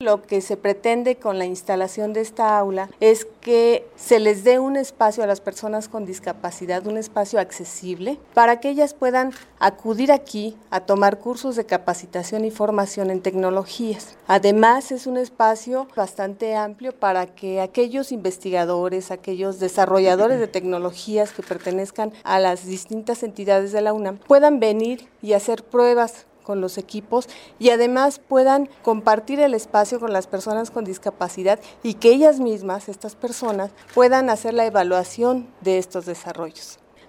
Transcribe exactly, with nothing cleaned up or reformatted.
lo que se pretende con la instalación de esta aula es que se les dé un espacio a las personas con discapacidad, un espacio accesible, para que ellas puedan acudir aquí a tomar cursos de capacitación y formación en tecnologías. Además, es un espacio bastante amplio para que aquellos investigadores, aquellos desarrolladores de tecnologías que pertenezcan a las distintas entidades de la UNAM puedan venir y hacer pruebas con los equipos y además puedan compartir el espacio con las personas con discapacidad y que ellas mismas, estas personas, puedan hacer la evaluación de estos desarrollos.